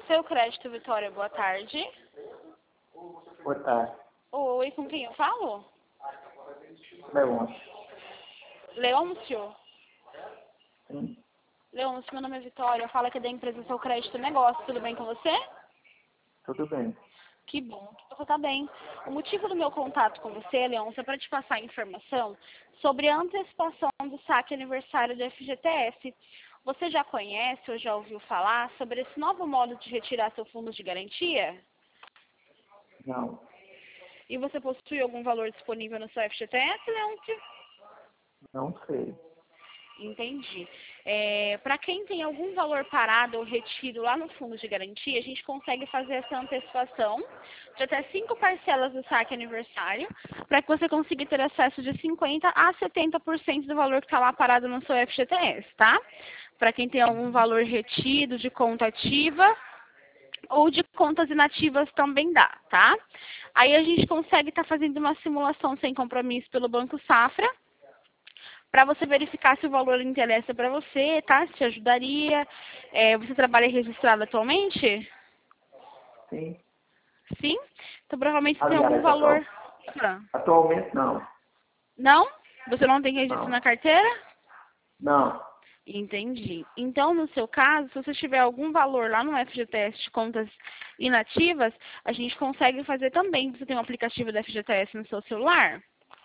Seu crédito, Vitória, boa tarde. Boa tarde. Oi, com quem eu falo? Leôncio. Leôncio? Sim, Leôncio, meu nome é Vitória, eu falo aqui da empresa Seu Crédito Negócio, tudo bem com você? tudo bem. Que bom que você está bem. O motivo do meu contato com você, Leôncio, é para te passar informação sobre a antecipação do saque aniversário do FGTS. Você já conhece ou já ouviu falar sobre esse novo modo de retirar seu fundo de garantia? Não, E você possui algum valor disponível no seu FGTS, Leôncio? não sei. Entendi. Para quem tem algum valor parado ou retido lá no fundo de garantia, a gente consegue fazer essa antecipação de até 5 parcelas do saque aniversário, para que você consiga ter acesso de 50% a 70% do valor que está lá parado no seu FGTS, tá? Para quem tem algum valor retido de conta ativa ou de contas inativas também dá, tá? Aí a gente consegue estar fazendo uma simulação sem compromisso pelo Banco Safra, para você verificar se o valor interessa para você, tá? Se te ajudaria. Você trabalha registrado atualmente? Sim. Sim? Então provavelmente você tem algum Aliás, valor. Ah, atualmente não. não? Você não tem registro na Não. carteira? Não. Entendi. Então, no seu caso, se você tiver algum valor lá no FGTS de contas inativas, a gente consegue fazer também. Você tem um aplicativo da FGTS no seu celular?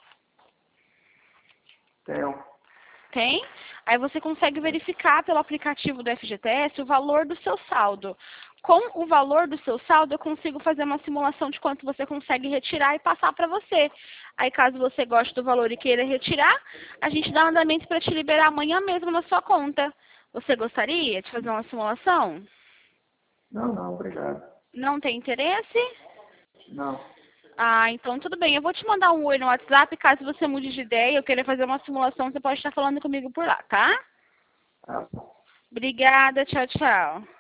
Tenho. Tem? Aí você consegue verificar pelo aplicativo do FGTS o valor do seu saldo. Com o valor do seu saldo, eu consigo fazer uma simulação de quanto você consegue retirar e passar para você. Aí, caso você goste do valor e queira retirar, a gente dá um andamento para te liberar amanhã mesmo na sua conta. Você gostaria de fazer uma simulação? Não, obrigado. Não tem interesse? Não. Ah, então tudo bem. Eu vou te mandar um oi no WhatsApp. Caso você mude de ideia, eu queira fazer uma simulação, você pode estar falando comigo por lá, tá? Tá bom. Obrigada, tchau, tchau.